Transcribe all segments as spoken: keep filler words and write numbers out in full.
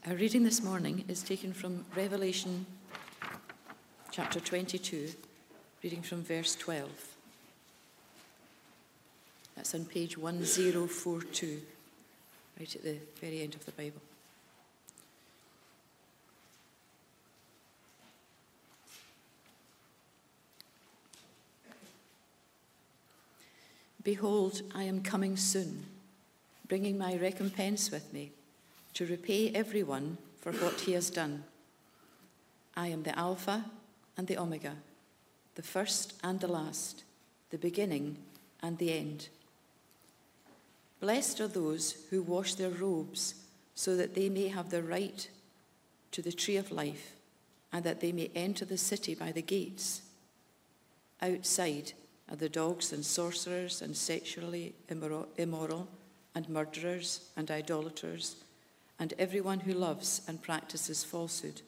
Our reading this morning is taken from Revelation chapter twenty-two, reading from verse twelve. That's on page one thousand forty-two, right at the very end of the Bible. Behold, I am coming soon, bringing my recompense with me, to repay everyone for what he has done. I am the Alpha and the Omega, the first and the last, the beginning and the end. Blessed are those who wash their robes, so that they may have the right to the tree of life, and that they may enter the city by the gates. Outside are the dogs and sorcerers and sexually immoral and murderers and idolaters and everyone who loves and practices falsehood.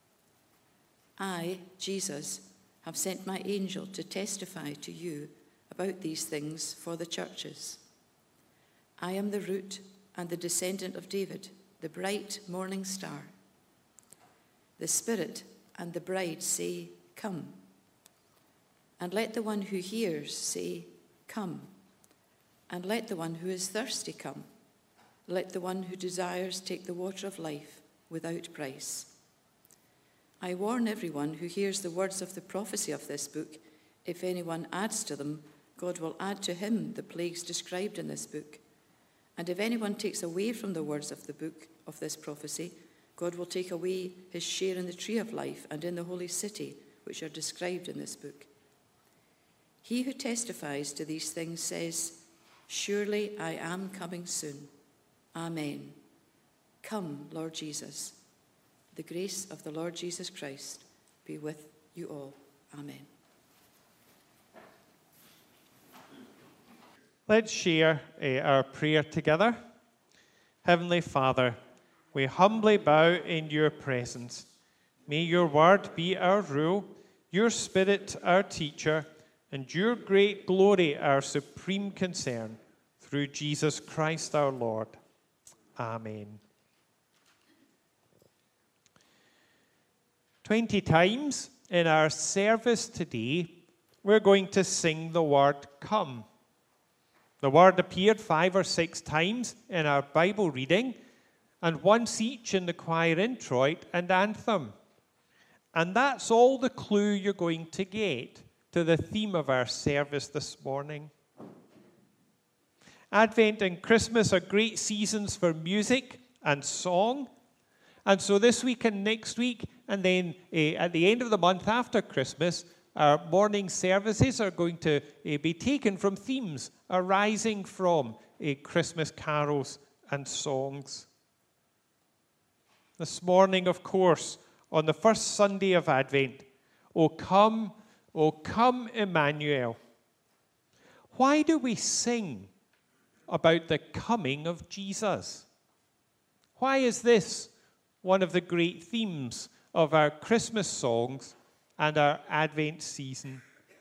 I, Jesus, have sent my angel to testify to you about these things for the churches. I am the root and the descendant of David, the bright morning star. The Spirit and the bride say, "Come." And let the one who hears say, "Come." And let the one who is thirsty come. Let the one who desires take the water of life without price. I warn everyone who hears the words of the prophecy of this book. If anyone adds to them, God will add to him the plagues described in this book. And if anyone takes away from the words of the book of this prophecy, God will take away his share in the tree of life and in the holy city, which are described in this book. He who testifies to these things says, "Surely I am coming soon. Amen. Come, Lord Jesus. The grace of the Lord Jesus Christ be with you all. Amen." Let's share uh, our prayer together. Heavenly Father, we humbly bow in your presence. May your word be our rule, your Spirit our teacher, and your great glory our supreme concern, through Jesus Christ our Lord. Amen. Twenty times in our service today, we're going to sing the word "come." The word appeared five or six times in our Bible reading, and once each in the choir introit and anthem. And that's all the clue you're going to get to the theme of our service this morning. Advent and Christmas are great seasons for music and song. And so this week and next week, and then uh, at the end of the month after Christmas, our morning services are going to uh, be taken from themes arising from uh, Christmas carols and songs. This morning, of course, on the first Sunday of Advent, "O come, O come, Emmanuel." Why do we sing about the coming of Jesus? Why is this one of the great themes of our Christmas songs and our Advent season?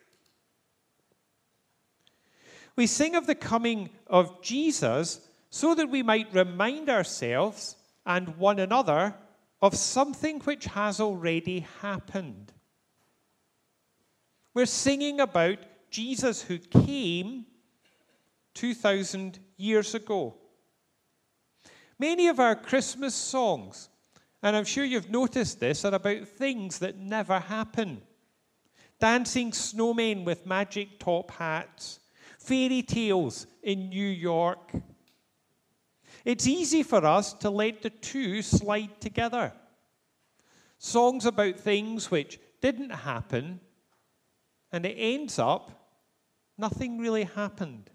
We sing of the coming of Jesus so that we might remind ourselves and one another of something which has already happened. We're singing about Jesus who came two thousand years ago. Many of our Christmas songs, and I'm sure you've noticed this, are about things that never happen. Dancing snowmen with magic top hats, fairy tales in New York. It's easy for us to let the two slide together. Songs about things which didn't happen, and it ends up nothing really happened.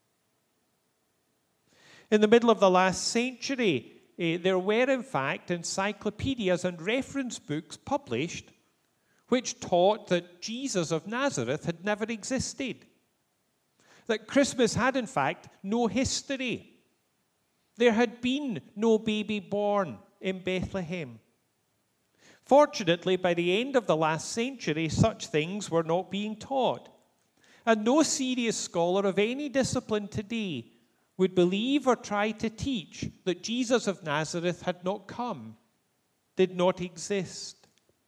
In the middle of the last century, eh, there were in fact encyclopedias and reference books published which taught that Jesus of Nazareth had never existed. That Christmas had in fact no history. There had been no baby born in Bethlehem. Fortunately, by the end of the last century, such things were not being taught. And no serious scholar of any discipline today would believe or try to teach that Jesus of Nazareth had not come did not exist.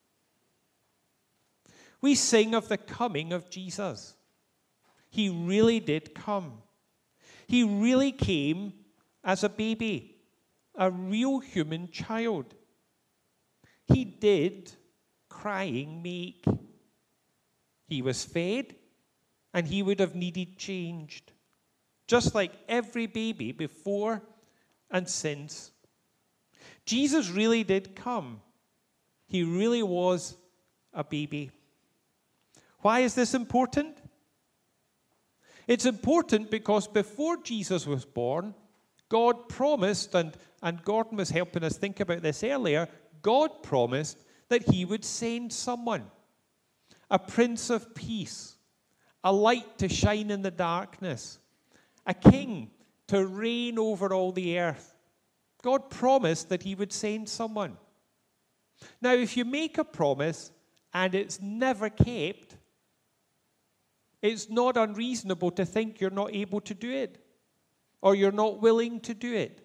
We sing of the coming of Jesus. He really did come. He really came as a baby, a real human child. He did crying make. He was fed, and he would have needed changed, just like every baby before and since. Jesus really did come. He really was a baby. Why is this important? It's important because before Jesus was born, God promised, and, and Gordon was helping us think about this earlier, God promised that he would send someone, a Prince of Peace, a light to shine in the darkness, a king to reign over all the earth. God promised that he would send someone. Now, if you make a promise and it's never kept, it's not unreasonable to think you're not able to do it, or you're not willing to do it.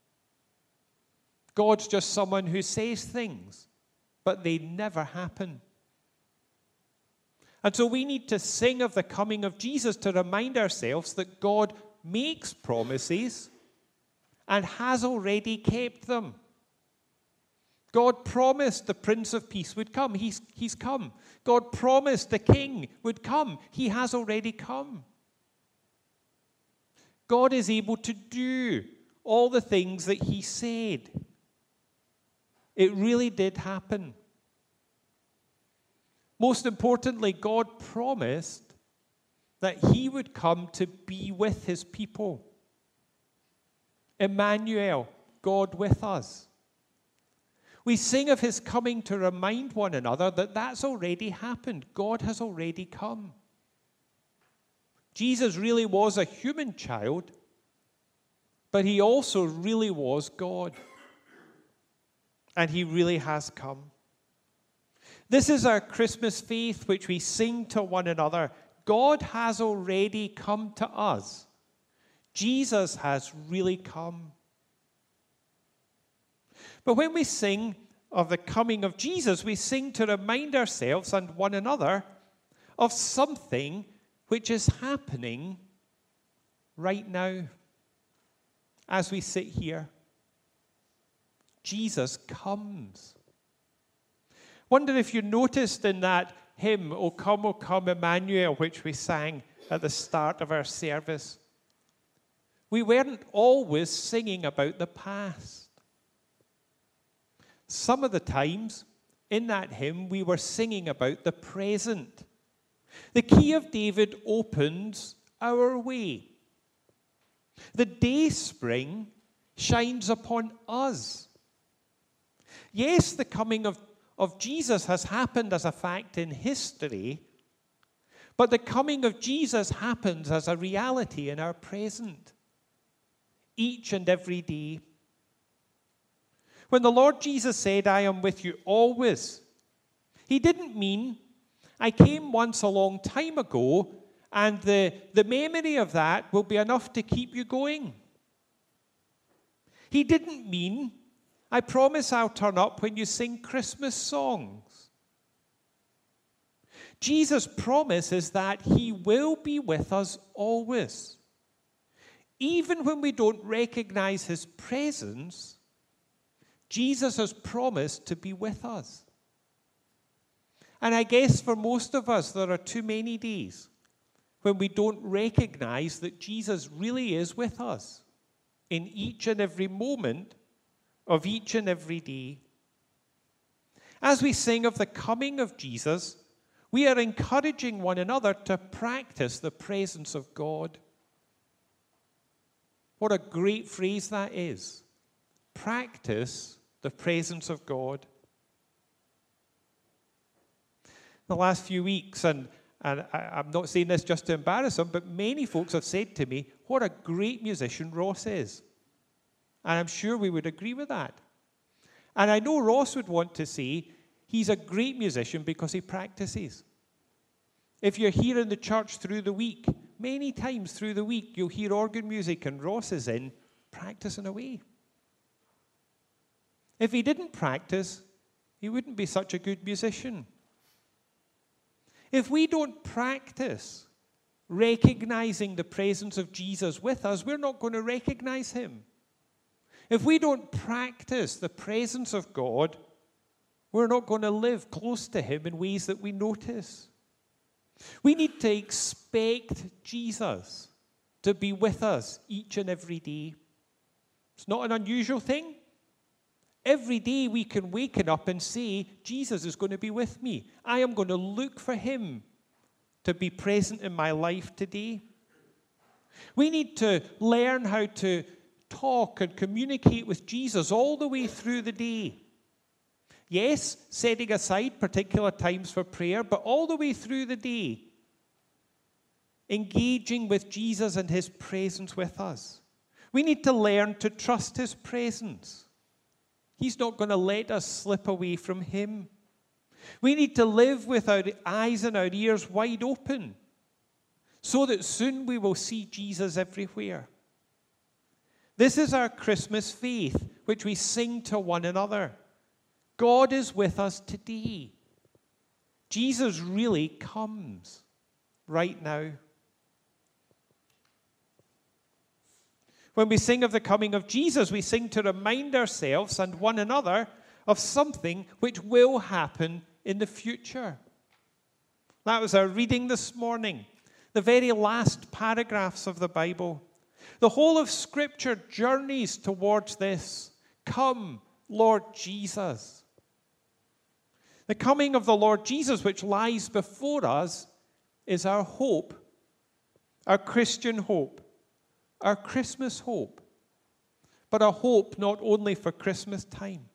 God's just someone who says things, but they never happen. And so we need to sing of the coming of Jesus to remind ourselves that God makes promises and has already kept them. God promised the Prince of Peace would come. He's, he's come. God promised the King would come. He has already come. God is able to do all the things that he said. It really did happen. Most importantly, God promised that he would come to be with his people. Emmanuel, God with us. We sing of his coming to remind one another that that's already happened. God has already come. Jesus really was a human child, but he also really was God. And he really has come. This is our Christmas faith, which we sing to one another. God has already come to us. Jesus has really come. But when we sing of the coming of Jesus, we sing to remind ourselves and one another of something which is happening right now as we sit here. Jesus comes. Wonder if you noticed in that hymn, O come, O come, Emmanuel, which we sang at the start of our service, we weren't always singing about the past. Some of the times in that hymn, we were singing about the present. The key of David opens our way. The day spring shines upon us. Yes, the coming of, of Jesus has happened as a fact in history, but the coming of Jesus happens as a reality in our present, each and every day. When the Lord Jesus said, I am with you always, he didn't mean, I came once a long time ago, and the, the memory of that will be enough to keep you going. He didn't mean, I promise I'll turn up when you sing Christmas songs. Jesus' promise is that he will be with us always. Even when we don't recognize his presence, Jesus has promised to be with us. And I guess for most of us, there are too many days when we don't recognize that Jesus really is with us in each and every moment of each and every day. As we sing of the coming of Jesus, we are encouraging one another to practice the presence of God. What a great phrase that is. Practice the presence of God. The last few weeks, and, and I, I'm not saying this just to embarrass him, but many folks have said to me, what a great musician Ross is. And I'm sure we would agree with that. And I know Ross would want to say he's a great musician because he practices. If you're here in the church through the week, many times through the week, you'll hear organ music and Ross is in practicing away. If he didn't practice, he wouldn't be such a good musician. If we don't practice recognizing the presence of Jesus with us, we're not going to recognize him. If we don't practice the presence of God, we're not going to live close to him in ways that we notice. We need to expect Jesus to be with us each and every day. It's not an unusual thing. Every day we can wake up and say, Jesus is going to be with me. I am going to look for him to be present in my life today. We need to learn how to talk and communicate with Jesus all the way through the day. Yes, setting aside particular times for prayer, but all the way through the day, engaging with Jesus and his presence with us. We need to learn to trust his presence. He's not going to let us slip away from him. We need to live with our eyes and our ears wide open so that soon we will see Jesus everywhere. This is our Christmas faith, which we sing to one another. God is with us today. Jesus really comes right now. When we sing of the coming of Jesus, we sing to remind ourselves and one another of something which will happen in the future. That was our reading this morning, the very last paragraphs of the Bible. The whole of Scripture journeys towards this. Come, Lord Jesus. The coming of the Lord Jesus, which lies before us, is our hope, our Christian hope, our Christmas hope, but a hope not only for Christmas time.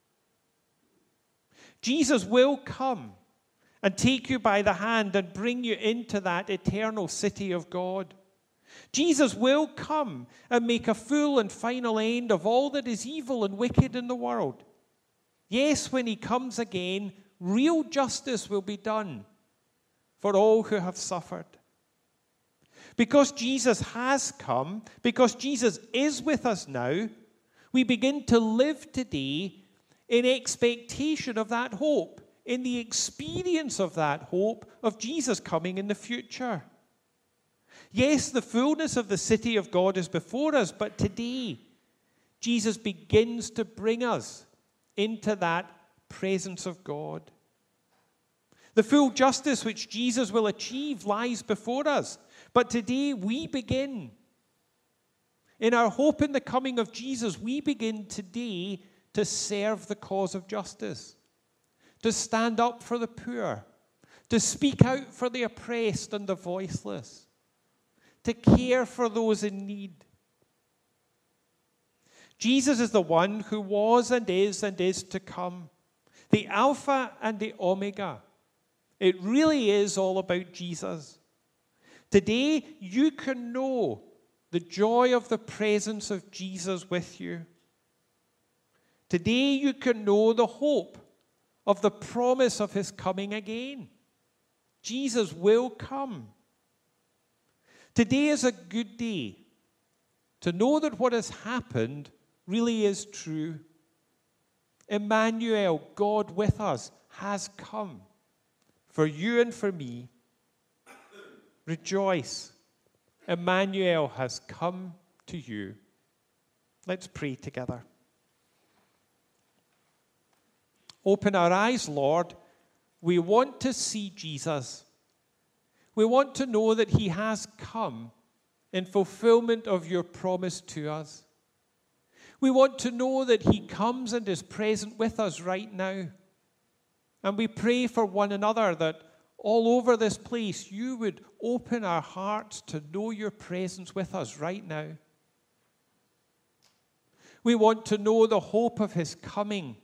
Jesus will come and take you by the hand and bring you into that eternal city of God. Jesus will come and make a full and final end of all that is evil and wicked in the world. Yes, when he comes again, real justice will be done for all who have suffered. Because Jesus has come, because Jesus is with us now, we begin to live today in expectation of that hope, in the experience of that hope of Jesus coming in the future. Yes, the fullness of the city of God is before us, but today, Jesus begins to bring us into that presence of God. The full justice which Jesus will achieve lies before us, but today we begin. In our hope in the coming of Jesus, we begin today to serve the cause of justice, to stand up for the poor, to speak out for the oppressed and the voiceless, to care for those in need. Jesus is the one who was and is and is to come, the Alpha and the Omega. It really is all about Jesus. Today, you can know the joy of the presence of Jesus with you. Today, you can know the hope of the promise of his coming again. Jesus will come. Today is a good day to know that what has happened really is true. Emmanuel, God with us, has come for you and for me. Rejoice. Emmanuel has come to you. Let's pray together. Open our eyes, Lord. We want to see Jesus. We want to know that he has come in fulfillment of your promise to us. We want to know that he comes and is present with us right now. And we pray for one another that all over this place, you would open our hearts to know your presence with us right now. We want to know the hope of his coming,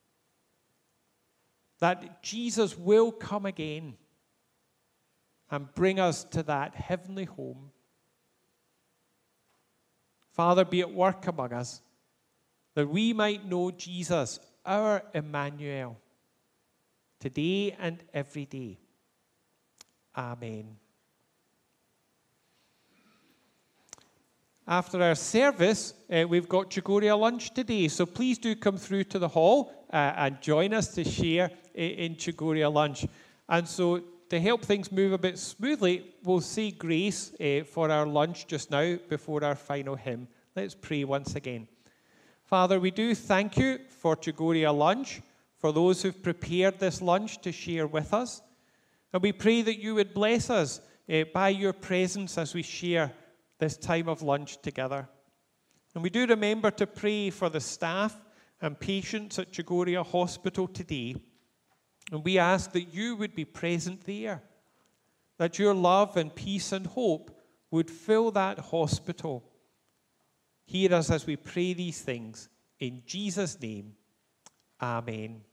that Jesus will come again and bring us to that heavenly home. Father, be at work among us, that we might know Jesus, our Emmanuel, today and every day. Amen. After our service, uh, we've got Chigoria lunch today, so please do come through to the hall uh, and join us to share in, in Chagoria lunch. And so to help things move a bit smoothly, we'll say grace uh, for our lunch just now before our final hymn. Let's pray once again. Father, we do thank you for Chagoria lunch, for those who've prepared this lunch to share with us. And we pray that you would bless us uh, by your presence as we share this time of lunch together. And we do remember to pray for the staff and patients at Chagoria Hospital today. And we ask that you would be present there, that your love and peace and hope would fill that hospital. Hear us as we pray these things. In Jesus' name, amen.